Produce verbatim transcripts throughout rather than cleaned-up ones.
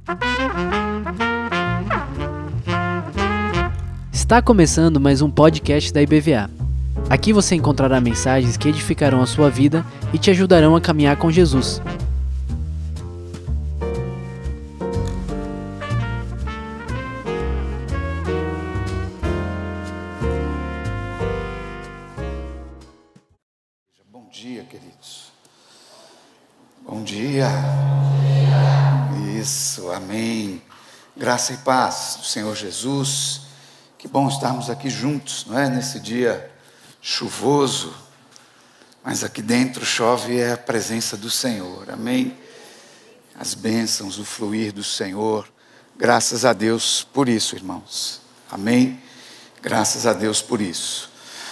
Está começando mais um podcast da I B V A. Aqui você encontrará mensagens que edificarão a sua vida e te ajudarão a caminhar com Jesus. Bom dia, queridos. Bom dia. Isso, amém. Graça e paz do Senhor Jesus. Que bom estarmos aqui juntos, não é? Nesse dia chuvoso, mas aqui dentro chove é a presença do Senhor, amém? As bênçãos, o fluir do Senhor, graças a Deus por isso, irmãos, amém? Graças a Deus por isso.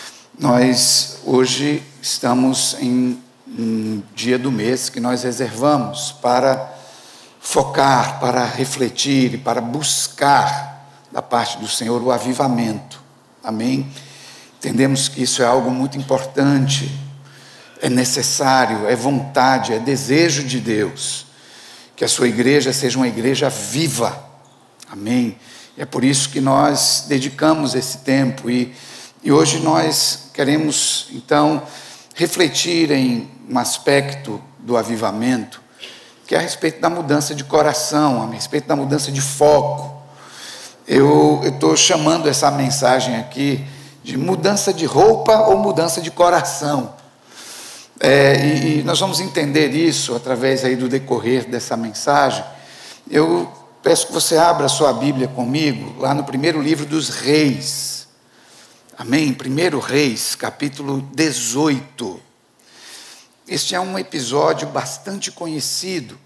Nós hoje estamos em um dia do mês que nós reservamos para focar, para refletir e para buscar da parte do Senhor o avivamento, amém? Entendemos que isso é algo muito importante, é necessário, é vontade, é desejo de Deus, que a sua igreja seja uma igreja viva, amém? E é por isso que nós dedicamos esse tempo e, e hoje nós queremos então refletir em um aspecto do avivamento, que é a respeito da mudança de coração, a respeito da mudança de foco. Eu estou chamando essa mensagem aqui de mudança de roupa ou mudança de coração. É, e, e nós vamos entender isso através aí do decorrer dessa mensagem. Eu peço que você abra a sua Bíblia comigo, lá no primeiro livro dos Reis. Amém? Primeiro Reis, capítulo dezoito. Este é um episódio bastante conhecido.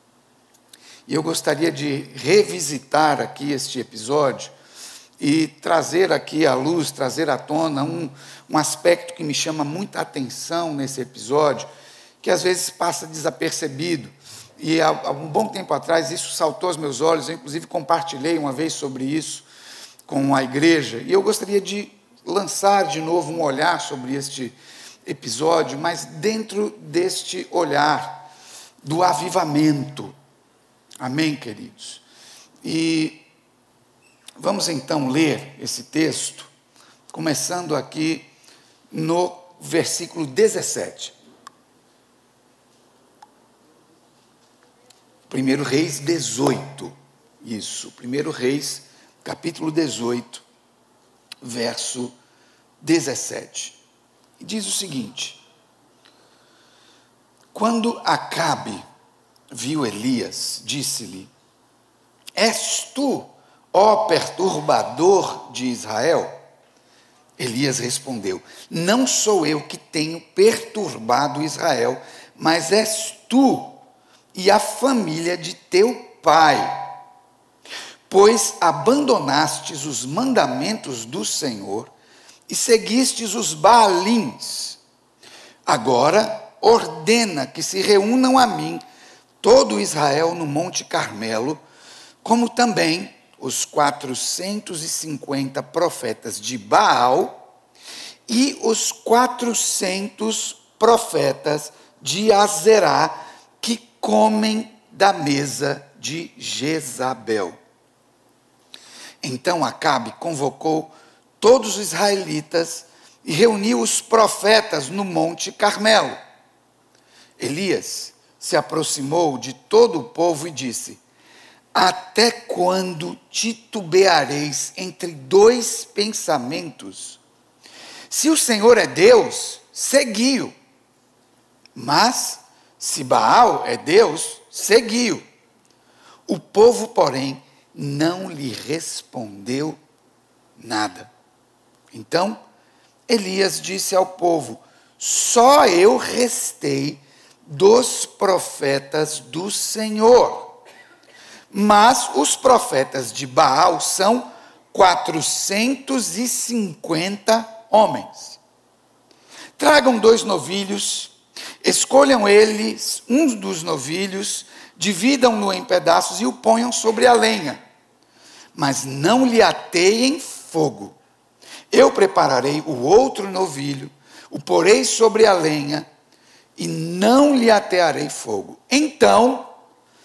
E eu gostaria de revisitar aqui este episódio e trazer aqui à luz, trazer à tona um, um aspecto que me chama muita atenção nesse episódio, que às vezes passa desapercebido. E há, há um bom tempo atrás isso saltou aos meus olhos, eu inclusive compartilhei uma vez sobre isso com a igreja. E eu gostaria de lançar de novo um olhar sobre este episódio, mas dentro deste olhar do avivamento. Amém, queridos? E vamos então ler esse texto, começando aqui no versículo dezessete. Primeiro Reis dezoito, isso, Primeiro Reis, capítulo dezoito, verso dezessete. E diz o seguinte: quando Acabe viu Elias, disse-lhe: és tu, ó perturbador de Israel? Elias respondeu: não sou eu que tenho perturbado Israel, mas és tu e a família de teu pai, pois abandonastes os mandamentos do Senhor e seguistes os Baalins. Agora ordena que se reúnam a mim todo Israel no Monte Carmelo, como também os quatrocentos e cinquenta profetas de Baal e os quatrocentos profetas de Azerá, que comem da mesa de Jezabel. Então Acabe convocou todos os israelitas e reuniu os profetas no Monte Carmelo. Elias se aproximou de todo o povo e disse: até quando titubeareis entre dois pensamentos? Se o Senhor é Deus, segui-o. Mas, se Baal é Deus, segui-o. O povo, porém, não lhe respondeu nada. Então, Elias disse ao povo: só eu restei dos profetas do Senhor, mas os profetas de Baal são quatrocentos e cinquenta homens. Tragam dois novilhos, escolham eles um dos novilhos, dividam-no em pedaços e o ponham sobre a lenha, mas não lhe ateiem fogo. Eu prepararei o outro novilho, o porei sobre a lenha e não lhe atearei fogo. Então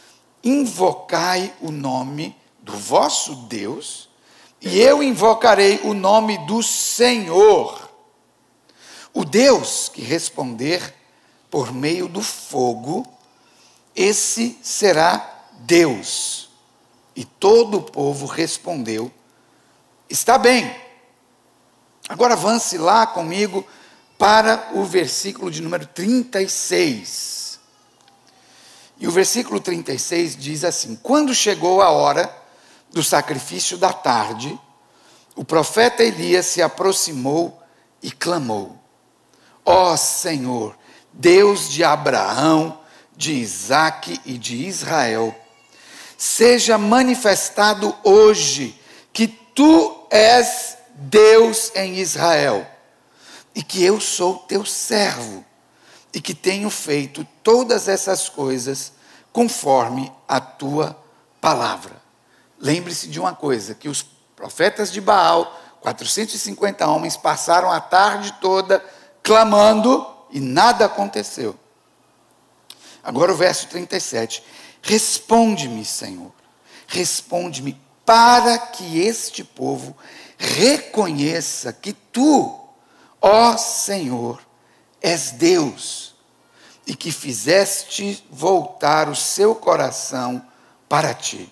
invocai o nome do vosso Deus, e eu invocarei o nome do Senhor. O Deus que responder por meio do fogo, esse será Deus. E todo o povo respondeu: está bem. Agora avance lá comigo para o versículo de número trinta e seis. E o versículo trinta e seis diz assim: quando chegou a hora do sacrifício da tarde, o profeta Elias se aproximou e clamou: ó Senhor, Deus de Abraão, de Isaque e de Israel, seja manifestado hoje que tu és Deus em Israel, e que eu sou teu servo, e que tenho feito todas essas coisas conforme a tua palavra. Lembre-se de uma coisa, que os profetas de Baal, quatrocentos e cinquenta homens, passaram a tarde toda clamando e nada aconteceu. Agora o verso trinta e sete. Responde-me, Senhor, responde-me, para que este povo reconheça que tu, ó Senhor, és Deus, e que fizeste voltar o seu coração para ti.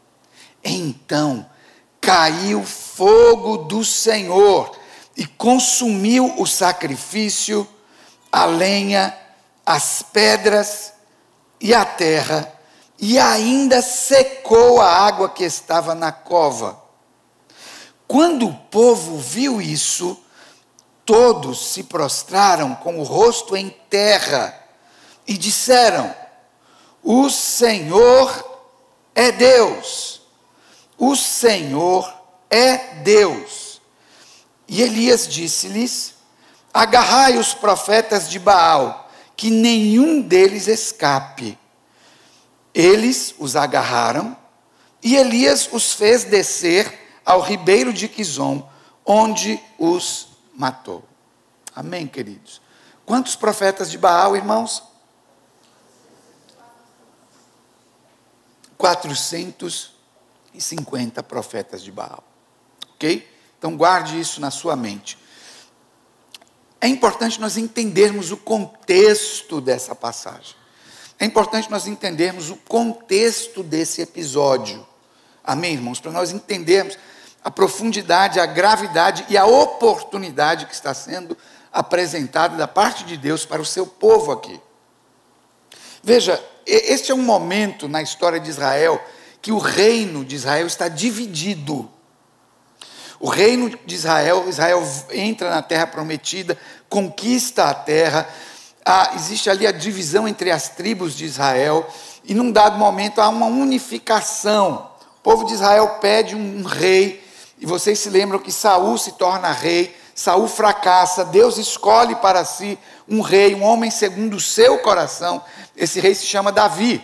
Então caiu fogo do Senhor e consumiu o sacrifício, a lenha, as pedras e a terra, e ainda secou a água que estava na cova. Quando o povo viu isso, todos se prostraram com o rosto em terra e disseram: o Senhor é Deus, o Senhor é Deus. E Elias disse-lhes: agarrai os profetas de Baal, que nenhum deles escape. Eles os agarraram, e Elias os fez descer ao ribeiro de Quizom, onde os matou. Amém, queridos? Quantos profetas de Baal, irmãos? quatrocentos e cinquenta profetas de Baal. Ok? Então guarde isso na sua mente. É importante nós entendermos o contexto dessa passagem. É importante nós entendermos o contexto desse episódio. Amém, irmãos? Para nós entendermos a profundidade, a gravidade e a oportunidade que está sendo apresentada da parte de Deus para o seu povo aqui. Veja, este é um momento na história de Israel que o reino de Israel está dividido. O reino de Israel, Israel entra na terra prometida, conquista a terra, ah, existe ali a divisão entre as tribos de Israel, e num dado momento há uma unificação. O povo de Israel pede um, um rei, e vocês se lembram que Saul se torna rei, Saul fracassa, Deus escolhe para si um rei, um homem segundo o seu coração. Esse rei se chama Davi.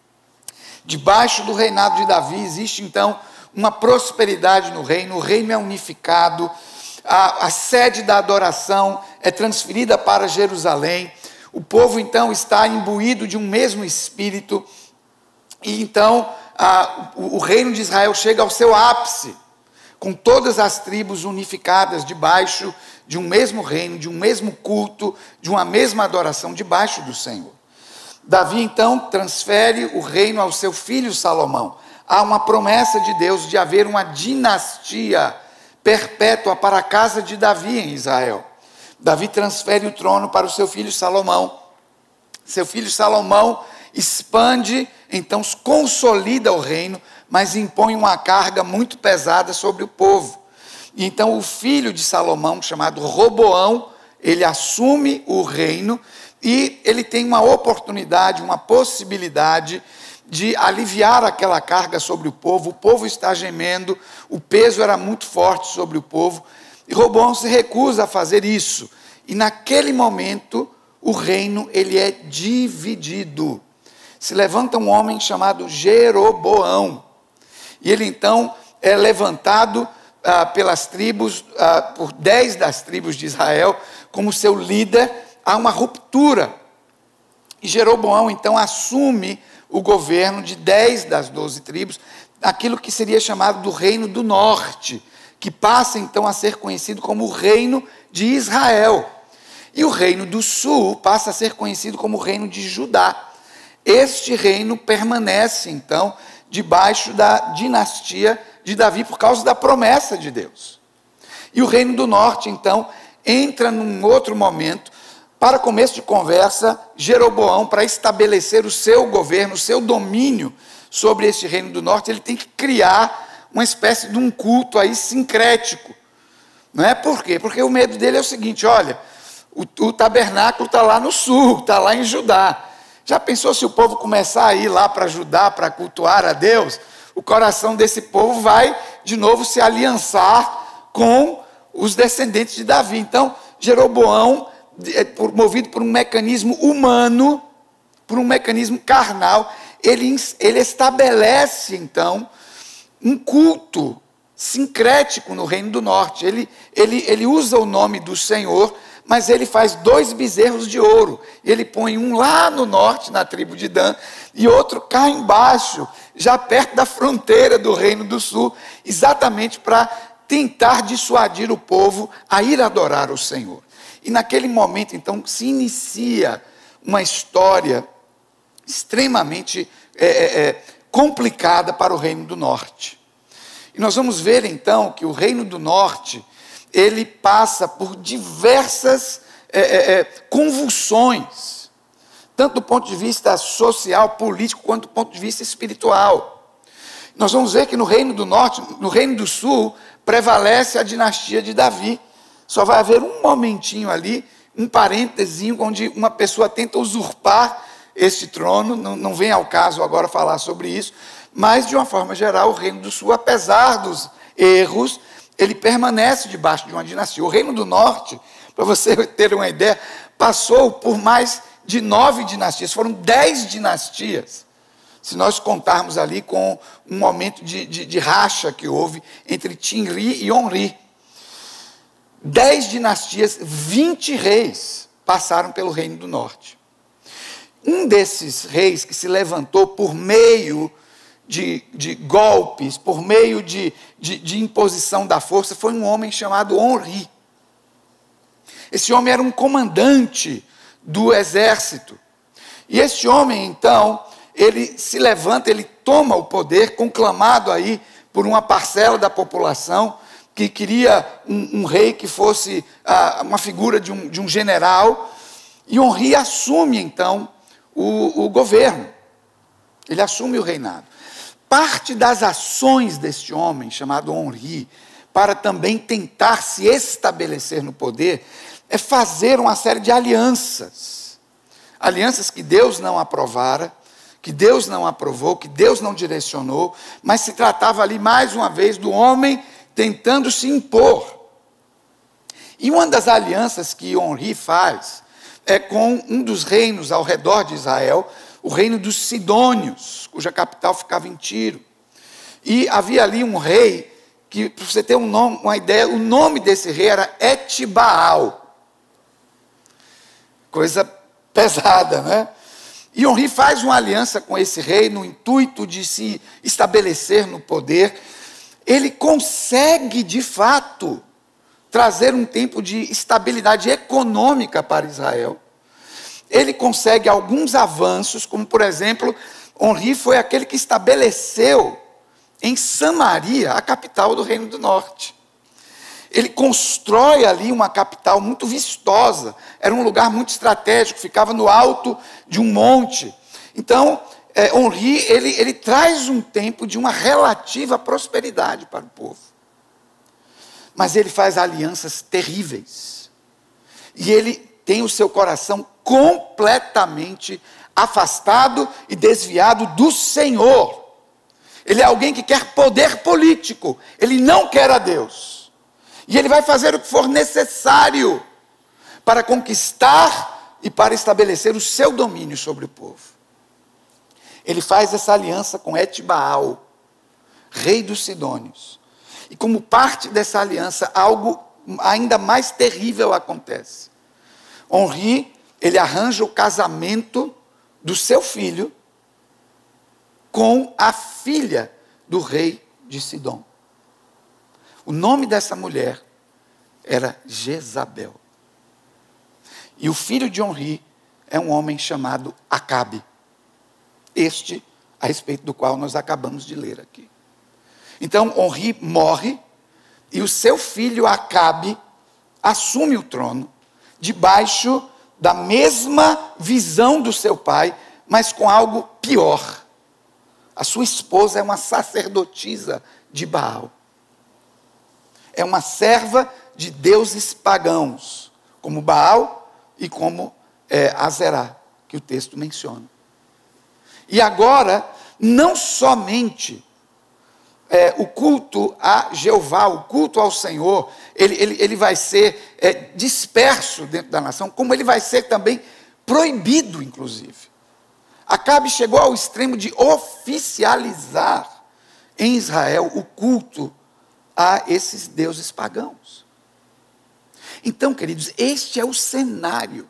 Debaixo do reinado de Davi existe então uma prosperidade no reino, o reino é unificado, a, a sede da adoração é transferida para Jerusalém, o povo então está imbuído de um mesmo espírito, e então a, o, o reino de Israel chega ao seu ápice, com todas as tribos unificadas debaixo de um mesmo reino, de um mesmo culto, de uma mesma adoração debaixo do Senhor. Davi então transfere o reino ao seu filho Salomão. Há uma promessa de Deus de haver uma dinastia perpétua para a casa de Davi em Israel. Davi transfere o trono para o seu filho Salomão. Seu filho Salomão expande, então consolida o reino, mas impõe uma carga muito pesada sobre o povo. E então o filho de Salomão, chamado Roboão, ele assume o reino e ele tem uma oportunidade, uma possibilidade de aliviar aquela carga sobre o povo. O povo está gemendo, o peso era muito forte sobre o povo, e Roboão se recusa a fazer isso. E naquele momento, o reino ele é dividido. Se levanta um homem chamado Jeroboão, e ele então é levantado ah, pelas tribos, ah, por dez das tribos de Israel, como seu líder. Há uma ruptura, e Jeroboão então assume o governo de dez das doze tribos, aquilo que seria chamado do Reino do Norte, que passa então a ser conhecido como o Reino de Israel. E o Reino do Sul passa a ser conhecido como o Reino de Judá. Este reino permanece então debaixo da dinastia de Davi por causa da promessa de Deus. E o Reino do Norte então entra num outro momento. Para começo de conversa, Jeroboão, para estabelecer o seu governo, o seu domínio sobre este Reino do Norte, ele tem que criar uma espécie de um culto aí sincrético. Não é? Por quê? Porque o medo dele é o seguinte, olha, o, o tabernáculo está lá no sul, está lá em Judá. Já pensou se o povo começar a ir lá para Judá, para cultuar a Deus? O coração desse povo vai, de novo, se aliançar com os descendentes de Davi. Então, Jeroboão, movido por um mecanismo humano, por um mecanismo carnal, ele, ele estabelece, então, um culto sincrético no Reino do Norte. Ele, ele, ele usa o nome do Senhor, mas ele faz dois bezerros de ouro. Ele põe um lá no norte, na tribo de Dan, e outro cá embaixo, já perto da fronteira do Reino do Sul, exatamente para tentar dissuadir o povo a ir adorar o Senhor. E naquele momento, então, se inicia uma história extremamente é, é, complicada para o Reino do Norte. E nós vamos ver, então, que o Reino do Norte, ele passa por diversas é, é, convulsões, tanto do ponto de vista social, político, quanto do ponto de vista espiritual. Nós vamos ver que no Reino do Norte, no Reino do Sul, prevalece a dinastia de Davi. Só vai haver um momentinho ali, um parênteses, onde uma pessoa tenta usurpar este trono, não, não vem ao caso agora falar sobre isso, mas de uma forma geral o Reino do Sul, apesar dos erros, ele permanece debaixo de uma dinastia. O Reino do Norte, para você ter uma ideia, passou por mais de nove dinastias, foram dez dinastias, se nós contarmos ali com um momento de, de, de racha que houve entre Timri e Onri. Dez dinastias, vinte reis passaram pelo Reino do Norte. Um desses reis que se levantou por meio de, de golpes, por meio de, de, de imposição da força, foi um homem chamado Onri. Esse homem era um comandante do exército. E esse homem, então, ele se levanta, ele toma o poder, conclamado aí por uma parcela da população, que queria um, um rei que fosse ah, uma figura de um, de um general, e Onri assume, então, o, o governo. Ele assume o reinado. Parte das ações deste homem, chamado Onri, para também tentar se estabelecer no poder, é fazer uma série de alianças. Alianças que Deus não aprovara, que Deus não aprovou, que Deus não direcionou, mas se tratava ali, mais uma vez, do homem tentando se impor. E uma das alianças que Onri faz é com um dos reinos ao redor de Israel, o reino dos Sidônios, cuja capital ficava em Tiro. E havia ali um rei, que, para você ter um nome, uma ideia, o nome desse rei era Etibaal. Coisa pesada, né? E Onri faz uma aliança com esse rei no intuito de se estabelecer no poder. Ele consegue, de fato, trazer um tempo de estabilidade econômica para Israel. Ele consegue alguns avanços, como, por exemplo, Onri foi aquele que estabeleceu em Samaria a capital do Reino do Norte. Ele constrói ali uma capital muito vistosa, era um lugar muito estratégico, ficava no alto de um monte. Então, é, Onri, ele, ele traz um tempo de uma relativa prosperidade para o povo. Mas ele faz alianças terríveis. E ele tem o seu coração completamente afastado e desviado do Senhor. Ele é alguém que quer poder político, ele não quer a Deus. E ele vai fazer o que for necessário para conquistar e para estabelecer o seu domínio sobre o povo. Ele faz essa aliança com Etibaal, rei dos Sidônios. E como parte dessa aliança, algo ainda mais terrível acontece. Onri, ele arranja o casamento do seu filho com a filha do rei de Sidom. O nome dessa mulher era Jezabel. E o filho de Onri é um homem chamado Acabe. Este, a respeito do qual nós acabamos de ler aqui. Então, Onri morre e o seu filho Acabe assume o trono, debaixo da mesma visão do seu pai, mas com algo pior. A sua esposa é uma sacerdotisa de Baal. É uma serva de deuses pagãos, como Baal e como é, Azerá, que o texto menciona. E agora, não somente é, o culto a Jeová, o culto ao Senhor, ele, ele, ele vai ser é, disperso dentro da nação, como ele vai ser também proibido, inclusive. Acabe chegou ao extremo de oficializar em Israel o culto a esses deuses pagãos. Então, queridos, este é o cenário.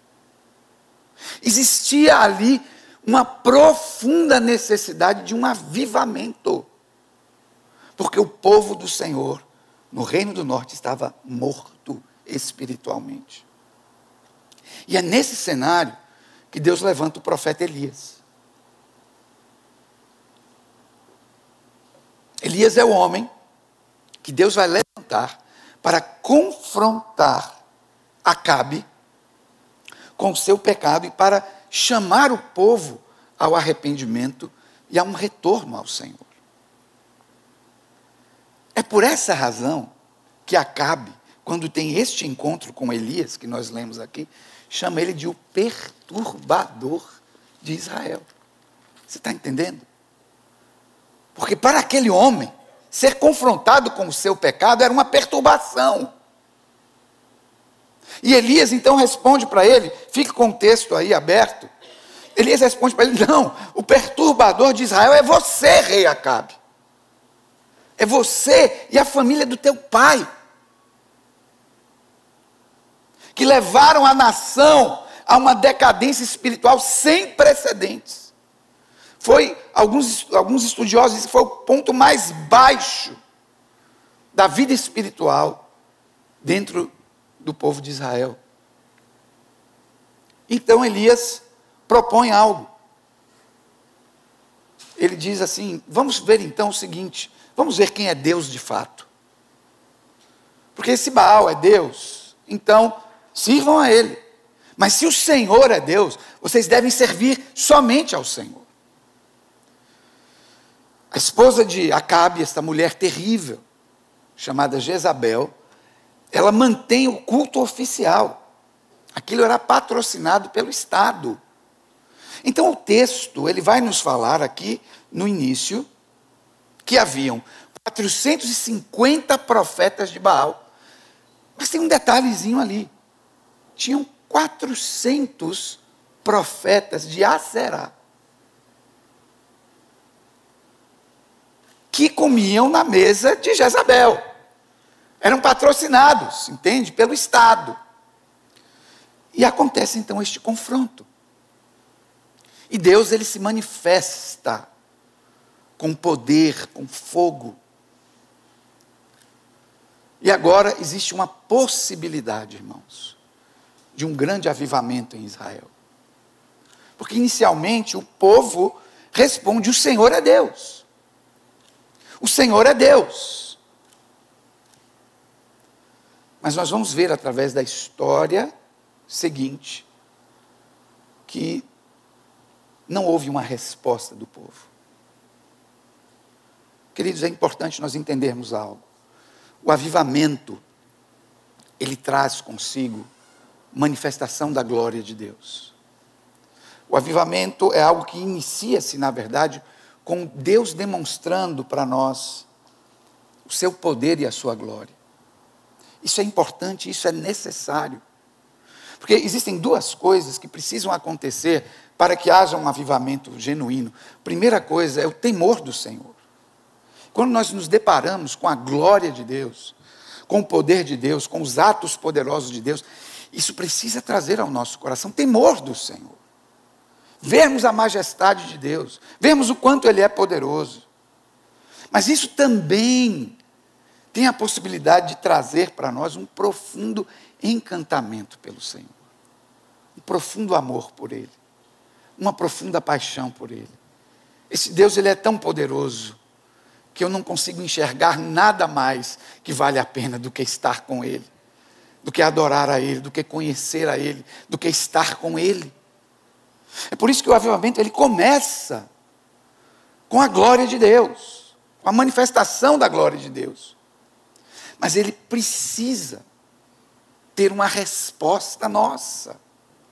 Existia ali uma profunda necessidade de um avivamento. Porque o povo do Senhor, no Reino do Norte, estava morto espiritualmente. E é nesse cenário que Deus levanta o profeta Elias. Elias é o homem que Deus vai levantar para confrontar Acabe com o seu pecado e para chamar o povo ao arrependimento e a um retorno ao Senhor. É por essa razão que Acabe, quando tem este encontro com Elias, que nós lemos aqui, chama ele de o perturbador de Israel. Você está entendendo? Porque para aquele homem, ser confrontado com o seu pecado era uma perturbação. E Elias então responde para ele, fica com o texto aí aberto, Elias responde para ele, não, o perturbador de Israel é você, rei Acabe. É você e a família do teu pai, que levaram a nação a uma decadência espiritual sem precedentes. Foi, alguns, alguns estudiosos dizem que foi o ponto mais baixo da vida espiritual dentro do povo de Israel. Então Elias propõe algo. Ele diz assim, vamos ver então o seguinte, vamos ver quem é Deus de fato. Porque esse Baal é Deus, então sirvam a ele. Mas se o Senhor é Deus, vocês devem servir somente ao Senhor. A esposa de Acabe, esta mulher terrível, chamada Jezabel, ela mantém o culto oficial. Aquilo era patrocinado pelo Estado. Então o texto, ele vai nos falar aqui, no início, que haviam quatrocentos e cinquenta profetas de Baal. Mas tem um detalhezinho ali. Tinham quatrocentos profetas de Aserá, que comiam na mesa de Jezabel. Eram patrocinados, entende? Pelo Estado. E acontece então este confronto. E Deus, ele se manifesta com poder, com fogo. E agora existe uma possibilidade, irmãos, de um grande avivamento em Israel. Porque inicialmente o povo responde, o Senhor é Deus. O Senhor é Deus. Mas nós vamos ver através da história seguinte, que não houve uma resposta do povo. Queridos, é importante nós entendermos algo. O avivamento, ele traz consigo manifestação da glória de Deus. O avivamento é algo que inicia-se, na verdade, com Deus demonstrando para nós o seu poder e a sua glória. Isso é importante, isso é necessário. Porque existem duas coisas que precisam acontecer para que haja um avivamento genuíno. Primeira coisa é o temor do Senhor. Quando nós nos deparamos com a glória de Deus, com o poder de Deus, com os atos poderosos de Deus, isso precisa trazer ao nosso coração temor do Senhor. vermos a majestade de Deus, vermos o quanto Ele é poderoso. Mas isso também tem a possibilidade de trazer para nós um profundo encantamento pelo Senhor, um profundo amor por Ele, uma profunda paixão por Ele. Esse Deus, Ele é tão poderoso, que eu não consigo enxergar nada mais que vale a pena do que estar com Ele, do que adorar a Ele, do que conhecer a Ele, do que estar com Ele. É por isso que o avivamento, ele começa com a glória de Deus, com a manifestação da glória de Deus. Mas ele precisa ter uma resposta nossa.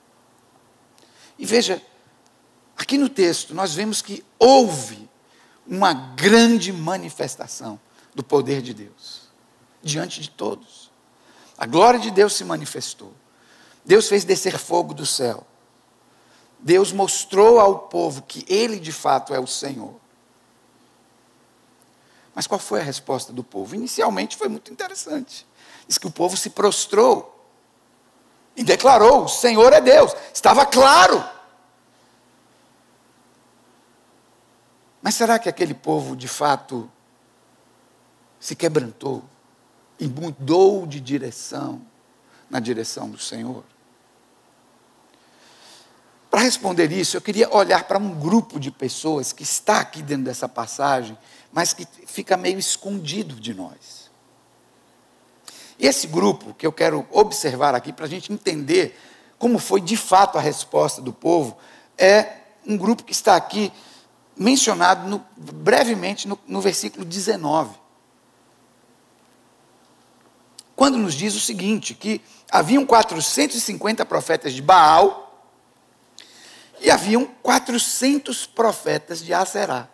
E veja, aqui no texto nós vemos que houve uma grande manifestação do poder de Deus, diante de todos. A glória de Deus se manifestou. Deus fez descer fogo do céu. Deus mostrou ao povo que Ele de fato é o Senhor. Mas qual foi a resposta do povo? Inicialmente foi muito interessante. Diz que o povo se prostrou e declarou: o Senhor é Deus. Estava claro. Mas será que aquele povo de fato se quebrantou e mudou de direção na direção do Senhor? Para responder isso, eu queria olhar para um grupo de pessoas que está aqui dentro dessa passagem, mas que fica meio escondido de nós. E esse grupo que eu quero observar aqui, para a gente entender como foi de fato a resposta do povo, é um grupo que está aqui mencionado no, brevemente no, no versículo dezenove. Quando nos diz o seguinte, que haviam quatrocentos e cinquenta profetas de Baal, e haviam quatrocentos profetas de Aserá.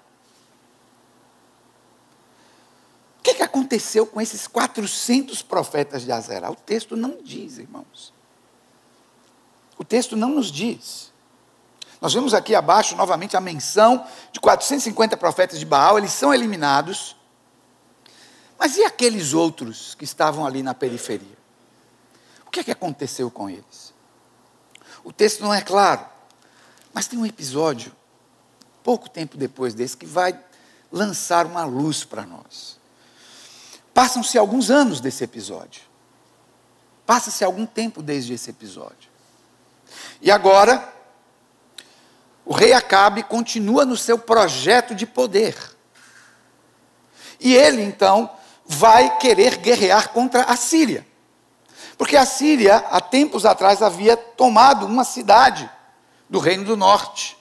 O que, que aconteceu com esses quatrocentos profetas de Aserá? O texto não diz, irmãos. O texto não nos diz. Nós vemos aqui abaixo, novamente, a menção de quatrocentos e cinquenta profetas de Baal. Eles são eliminados. Mas e aqueles outros que estavam ali na periferia? O que, que aconteceu com eles? O texto não é claro. Mas tem um episódio, pouco tempo depois desse, que vai lançar uma luz para nós. Passam-se alguns anos desse episódio. Passa-se algum tempo desde esse episódio. E agora, o rei Acabe continua no seu projeto de poder. E ele, então, vai querer guerrear contra a Síria. Porque a Síria, há tempos atrás, havia tomado uma cidade do Reino do Norte,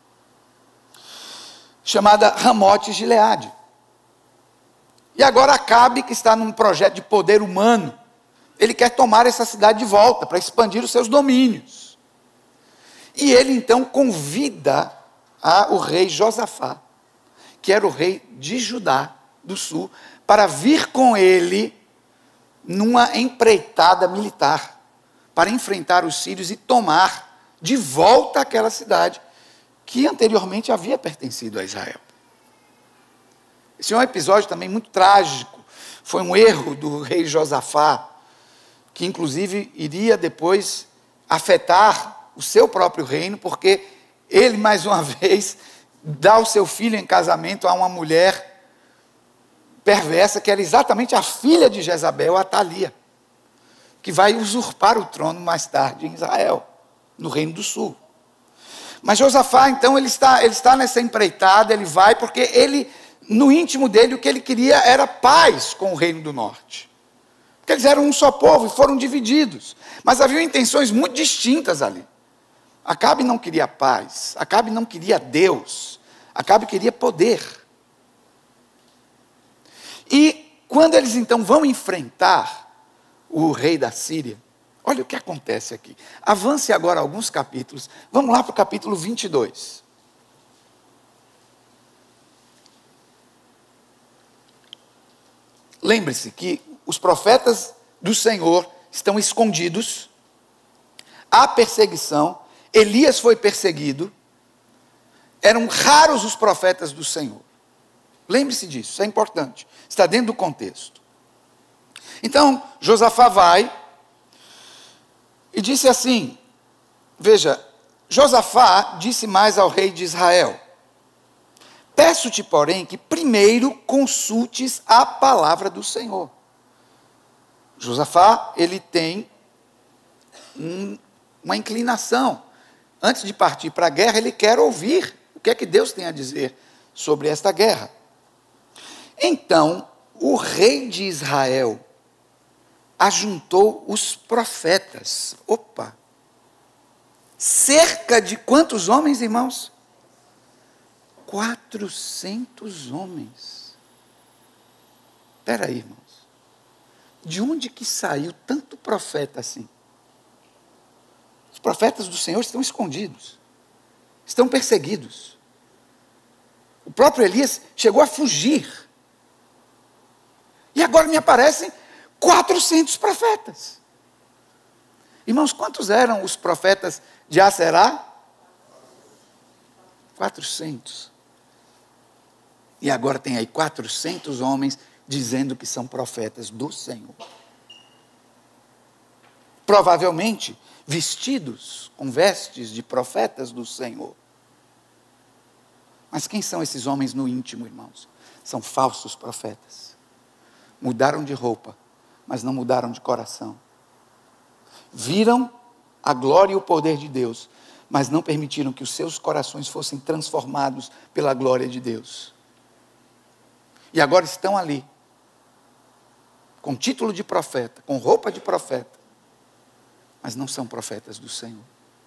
chamada Ramote-Gileade. E agora Acabe, que está num projeto de poder humano, ele quer tomar essa cidade de volta, para expandir os seus domínios. E ele então convida a, o rei Josafá, que era o rei de Judá, do sul, para vir com ele numa empreitada militar, para enfrentar os sírios e tomar de volta aquela cidade que anteriormente havia pertencido a Israel. Esse é um episódio também muito trágico. Foi um erro do rei Josafá, que inclusive iria depois afetar o seu próprio reino, porque ele, mais uma vez, dá o seu filho em casamento a uma mulher perversa, que era exatamente a filha de Jezabel, Atalia, que vai usurpar o trono mais tarde em Israel, no Reino do Sul. Mas Josafá, então, ele está, ele está nessa empreitada, ele vai, porque ele, no íntimo dele, o que ele queria era paz com o Reino do Norte. Porque eles eram um só povo e foram divididos. Mas havia intenções muito distintas ali. Acabe não queria paz, Acabe não queria Deus, Acabe queria poder. E quando eles então vão enfrentar o rei da Síria, olha o que acontece aqui. Avance agora alguns capítulos. Vamos lá para o capítulo vinte e dois. Lembre-se que os profetas do Senhor estão escondidos. Há perseguição. Elias foi perseguido. Eram raros os profetas do Senhor. Lembre-se disso, isso é importante. Está dentro do contexto. Então, Josafá vai e disse assim, veja, Josafá disse mais ao rei de Israel: peço-te, porém, que primeiro consultes a palavra do Senhor. Josafá, ele tem um, uma inclinação. Antes de partir para a guerra, ele quer ouvir o que é que Deus tem a dizer sobre esta guerra. Então, o rei de Israel ajuntou os profetas. Opa! Cerca de quantos homens, irmãos? Quatrocentos homens. Espera aí, irmãos. De onde que saiu tanto profeta assim? Os profetas do Senhor estão escondidos. Estão perseguidos. O próprio Elias chegou a fugir. E agora me aparecem quatrocentos profetas. Irmãos, quantos eram os profetas de Aserá? quatrocentos. E agora tem aí quatrocentos homens dizendo que são profetas do Senhor. Provavelmente vestidos com vestes de profetas do Senhor. Mas quem são esses homens no íntimo, irmãos? São falsos profetas. Mudaram de roupa, mas não mudaram de coração. Viram a glória e o poder de Deus, mas não permitiram que os seus corações fossem transformados pela glória de Deus. E agora estão ali, com título de profeta, com roupa de profeta, mas não são profetas do Senhor.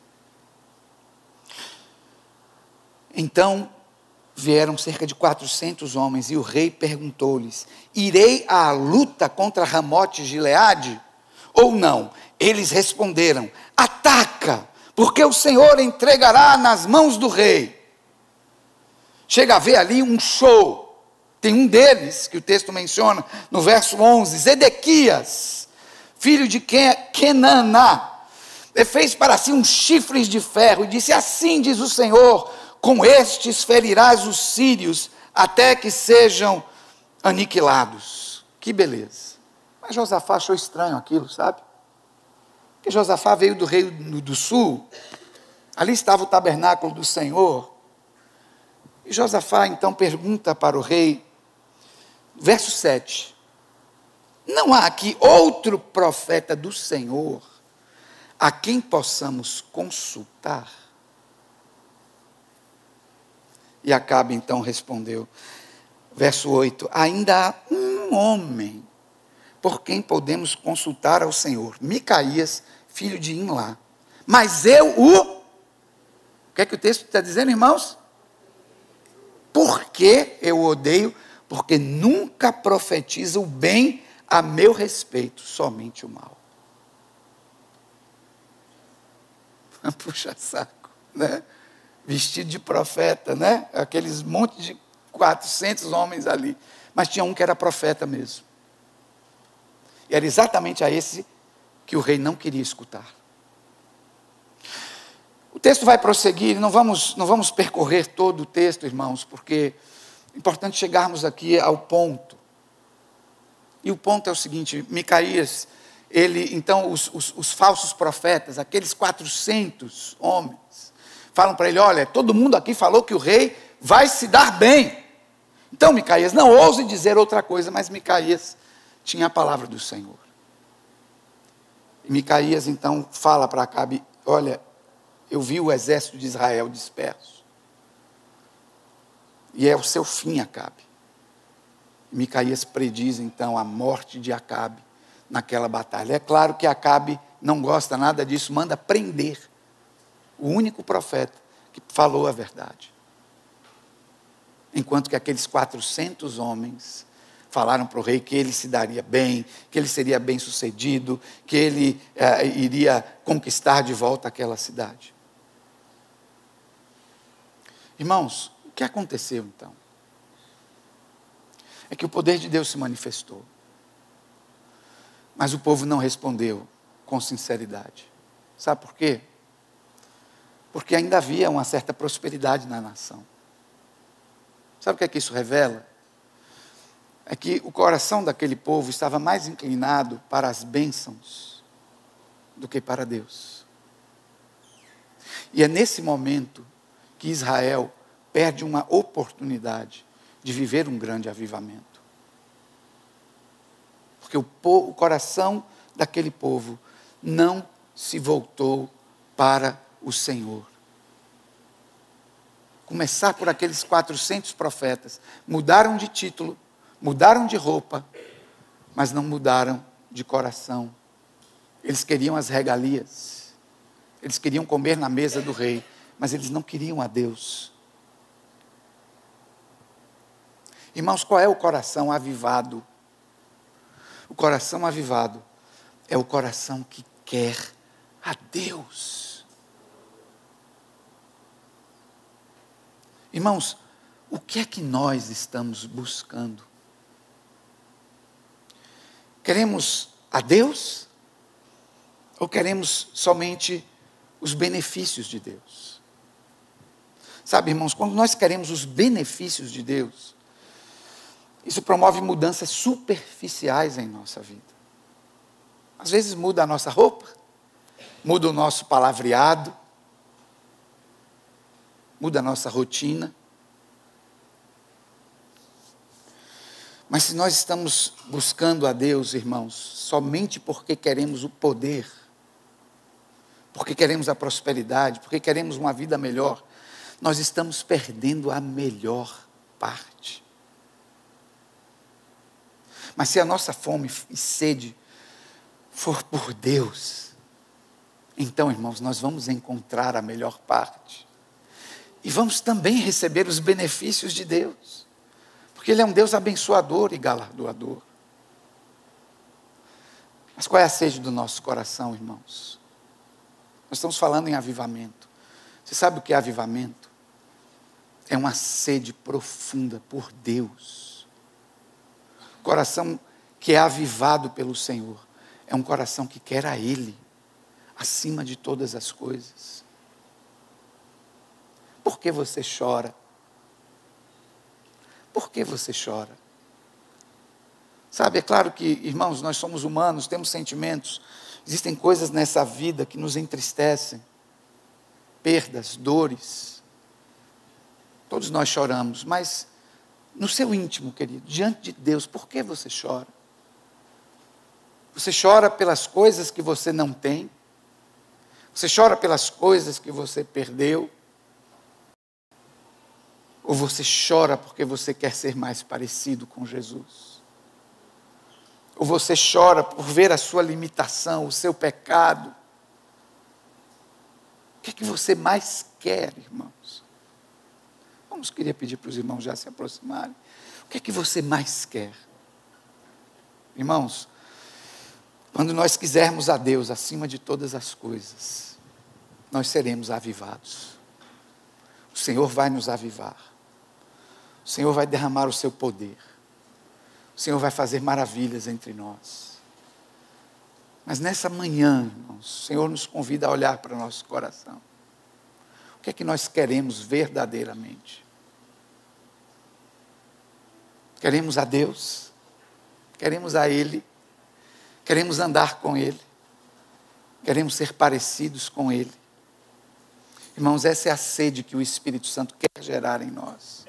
Então, vieram cerca de quatrocentos homens, e o rei perguntou-lhes: irei à luta contra Ramote Gileade, ou não? Eles responderam: ataca, porque o Senhor entregará nas mãos do rei. Chega a ver ali um show. Tem um deles, que o texto menciona, no verso onze, Zedequias, filho de Kenaná, fez para si uns chifres de ferro, e disse: assim diz o Senhor, com estes ferirás os sírios, até que sejam aniquilados. Que beleza. Mas Josafá achou estranho aquilo, sabe? Porque Josafá veio do reino do sul, ali estava o tabernáculo do Senhor, e Josafá então pergunta para o rei, verso sete, não há aqui outro profeta do Senhor, a quem possamos consultar? E Acabe então respondeu, verso oito, ainda há um homem, por quem podemos consultar ao Senhor, Micaías, filho de Imlá, mas eu o, o que é que o texto está dizendo, irmãos? Por que eu o odeio? Porque nunca profetiza o bem a meu respeito, somente o mal. Puxa saco, né? Vestido de profeta, né? Aqueles monte de quatrocentos homens ali, mas tinha um que era profeta mesmo. E era exatamente a esse que o rei não queria escutar. O texto vai prosseguir, não vamos, não vamos percorrer todo o texto, irmãos, porque é importante chegarmos aqui ao ponto. E o ponto é o seguinte, Micaías, ele, então, os, os, os falsos profetas, aqueles quatrocentos homens, falam para ele, olha, todo mundo aqui falou que o rei vai se dar bem. Então, Micaías, não ouse dizer outra coisa, mas Micaías tinha a palavra do Senhor. E Micaías, então, fala para Acabe, olha, eu vi o exército de Israel disperso. E é o seu fim, Acabe. Micaías prediz, então, a morte de Acabe naquela batalha. É claro que Acabe não gosta nada disso, manda prender o único profeta que falou a verdade. Enquanto que aqueles quatrocentos homens falaram para o rei que ele se daria bem, que ele seria bem sucedido, que ele eh, iria conquistar de volta aquela cidade. Irmãos, o que aconteceu então? É que o poder de Deus se manifestou. Mas o povo não respondeu com sinceridade. Sabe por quê? Porque ainda havia uma certa prosperidade na nação. Sabe o que é que isso revela? É que o coração daquele povo estava mais inclinado para as bênçãos do que para Deus. E é nesse momento que Israel perde uma oportunidade de viver um grande avivamento. Porque o, povo, o coração daquele povo não se voltou para o Senhor. Começar por aqueles quatrocentos profetas. Mudaram de título, mudaram de roupa, mas não mudaram de coração. Eles queriam as regalias. Eles queriam comer na mesa do rei, mas eles não queriam a Deus. Irmãos, qual é o coração avivado? O coração avivado é o coração que quer a Deus. Irmãos, o que é que nós estamos buscando? Queremos a Deus? Ou queremos somente os benefícios de Deus? Sabe, irmãos, quando nós queremos os benefícios de Deus, isso promove mudanças superficiais em nossa vida. Às vezes muda a nossa roupa, muda o nosso palavreado, muda a nossa rotina. Mas se nós estamos buscando a Deus, irmãos, somente porque queremos o poder, porque queremos a prosperidade, porque queremos uma vida melhor, nós estamos perdendo a melhor parte. Mas se a nossa fome e sede for por Deus, então, irmãos, nós vamos encontrar a melhor parte. E vamos também receber os benefícios de Deus. Porque Ele é um Deus abençoador e galardoador. Mas qual é a sede do nosso coração, irmãos? Nós estamos falando em avivamento. Você sabe o que é avivamento? É uma sede profunda por Deus. O coração que é avivado pelo Senhor é um coração que quer a Ele, acima de todas as coisas. Por que você chora? Por que você chora? Sabe, é claro que, irmãos, nós somos humanos, temos sentimentos. Existem coisas nessa vida que nos entristecem. Perdas, dores. Todos nós choramos, mas no seu íntimo, querido, diante de Deus, por que você chora? Você chora pelas coisas que você não tem? Você chora pelas coisas que você perdeu? Ou você chora porque você quer ser mais parecido com Jesus? Ou você chora por ver a sua limitação, o seu pecado? O que é que você mais quer, irmãos? Vamos, queria pedir para os irmãos já se aproximarem. O que é que você mais quer? Irmãos, quando nós quisermos a Deus acima de todas as coisas, nós seremos avivados. O Senhor vai nos avivar. O Senhor vai derramar o seu poder. O Senhor vai fazer maravilhas entre nós. Mas nessa manhã, irmãos, o Senhor nos convida a olhar para o nosso coração. O que é que nós queremos verdadeiramente? Queremos a Deus? Queremos a Ele? Queremos andar com Ele? Queremos ser parecidos com Ele? Irmãos, essa é a sede que o Espírito Santo quer gerar em nós.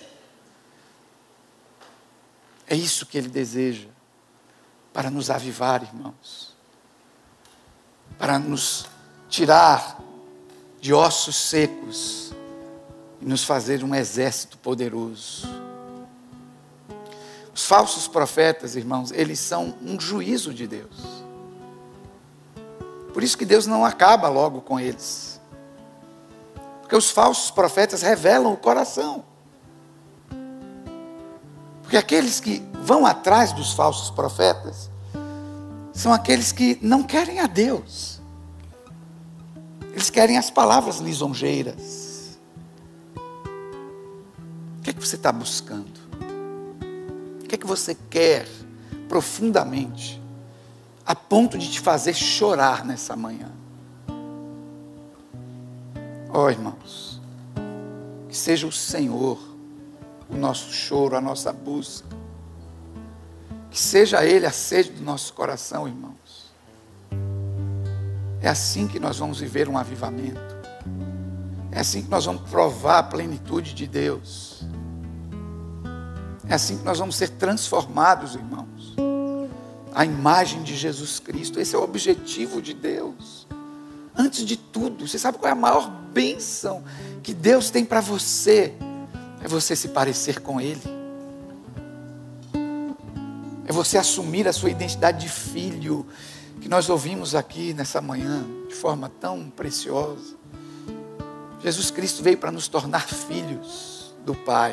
É isso que Ele deseja para nos avivar, irmãos. Para nos tirar de ossos secos e nos fazer um exército poderoso. Os falsos profetas, irmãos, eles são um juízo de Deus. Por isso que Deus não acaba logo com eles. Porque os falsos profetas revelam o coração. Porque aqueles que vão atrás dos falsos profetas são aqueles que não querem a Deus. Eles querem as palavras lisonjeiras. O que é que você está buscando? O que é que você quer profundamente, a ponto de te fazer chorar nessa manhã? Ó, oh, irmãos, que seja o Senhor o nosso choro, a nossa busca. Que seja Ele a sede do nosso coração, irmãos. É assim que nós vamos viver um avivamento. É assim que nós vamos provar a plenitude de Deus. É assim que nós vamos ser transformados, irmãos. A imagem de Jesus Cristo. Esse é o objetivo de Deus. Antes de tudo, você sabe qual é a maior bênção que Deus tem para você? É você se parecer com Ele. É você assumir a sua identidade de filho, que nós ouvimos aqui nessa manhã, de forma tão preciosa. Jesus Cristo veio para nos tornar filhos do Pai.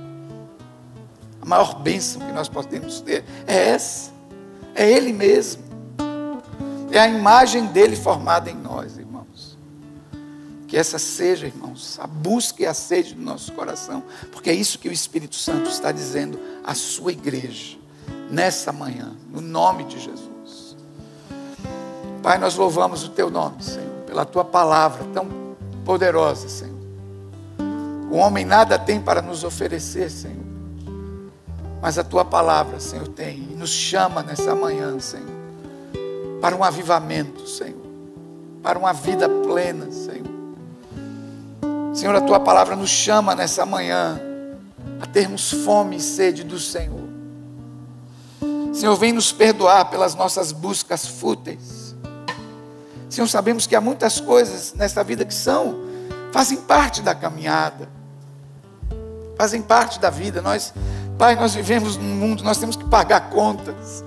A maior bênção que nós podemos ter é essa. É Ele mesmo. É a imagem dele formada em nós, irmãos. Que essa seja, irmãos, a busca e a sede do nosso coração. Porque é isso que o Espírito Santo está dizendo à sua igreja, nessa manhã, no nome de Jesus. Pai, nós louvamos o Teu nome, Senhor, pela Tua palavra tão poderosa, Senhor. O homem nada tem para nos oferecer, Senhor. Mas a Tua palavra, Senhor, tem e nos chama nessa manhã, Senhor, para um avivamento, Senhor, para uma vida plena, Senhor. Senhor, a Tua palavra nos chama nessa manhã a termos fome e sede do Senhor. Senhor, vem nos perdoar pelas nossas buscas fúteis. Senhor, sabemos que há muitas coisas nessa vida que são, fazem parte da caminhada, fazem parte da vida. Nós, Pai, nós vivemos num mundo, nós temos que pagar contas.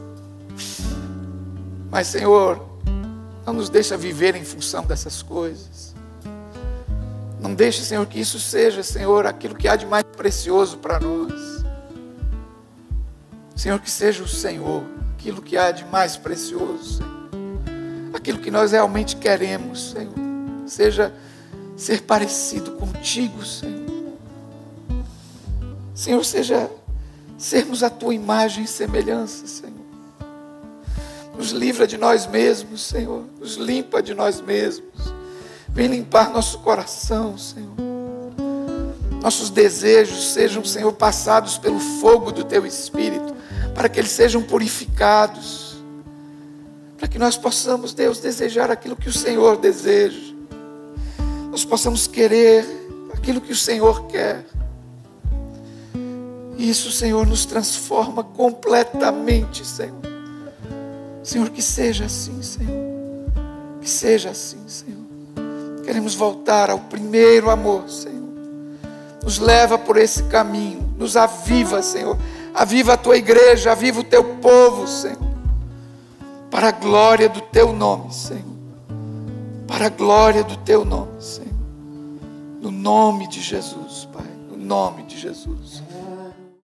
Mas, Senhor, não nos deixa viver em função dessas coisas. Não deixe, Senhor, que isso seja, Senhor, aquilo que há de mais precioso para nós. Senhor, que seja o Senhor, aquilo que há de mais precioso, Senhor. Aquilo que nós realmente queremos, Senhor. Seja ser parecido contigo, Senhor. Senhor, seja sermos a Tua imagem e semelhança, Senhor. Nos livra de nós mesmos, Senhor. Nos limpa de nós mesmos. Vem limpar nosso coração, Senhor. Nossos desejos sejam, Senhor, passados pelo fogo do Teu Espírito, para que eles sejam purificados. Para que nós possamos, Deus, desejar aquilo que o Senhor deseja. Nós possamos querer aquilo que o Senhor quer. E isso, Senhor, nos transforma completamente, Senhor. Senhor, que seja assim, Senhor. Que seja assim, Senhor. Queremos voltar ao primeiro amor, Senhor. Nos leva por esse caminho. Nos aviva, Senhor. Aviva a Tua igreja, aviva o Teu povo, Senhor. Para a glória do Teu nome, Senhor. Para a glória do Teu nome, Senhor. No nome de Jesus, Pai. No nome de Jesus.